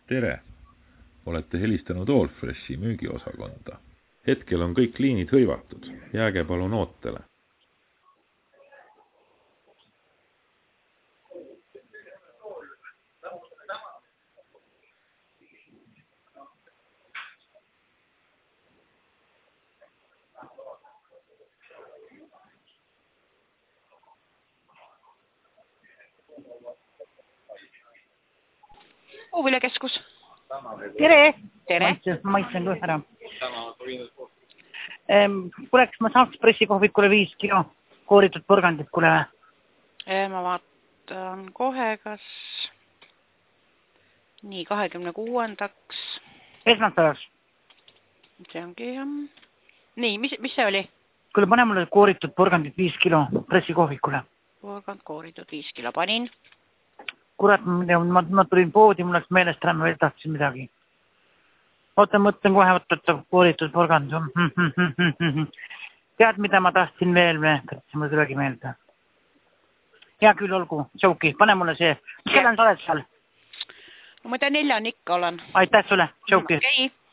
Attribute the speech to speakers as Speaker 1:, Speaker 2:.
Speaker 1: Tere! Olete helistanud Allfreshi müügiosakonda. Hetkel on kõik liinid hõivatud. Jääge palun ootele.
Speaker 2: Puuviljakeskus.
Speaker 3: Tere!
Speaker 2: Tere!
Speaker 3: Maitsen ka ära. Kuleks ma saaks pressikohvikule 5 kilo kooritud porgandit kule või?
Speaker 2: Ma vaatan kohe, kas nii 26.
Speaker 3: Esmaspäevaks.
Speaker 2: See ongi jah. Nii, mis see oli?
Speaker 3: Kuule, pane mulle kooritud porgandit 5 kilo pressikohvikule.
Speaker 2: Porgand kooritud 5 kilo. Panin.
Speaker 3: Kurat, ma tulin poodi, mul läks meelest ära, ma veel tahtsin midagi. Oota, mõtlen kohe, võtta kooritud porgand. Tead, mida ma tahtsin veel? Mul tulegi meelde. Hea küll, olgu. Tšauki, pane mulle see. Mis kellen sa oled seal?
Speaker 2: No ma tean 4 ikka olen.
Speaker 3: Aitäh sulle. Tšauki.
Speaker 2: Okei.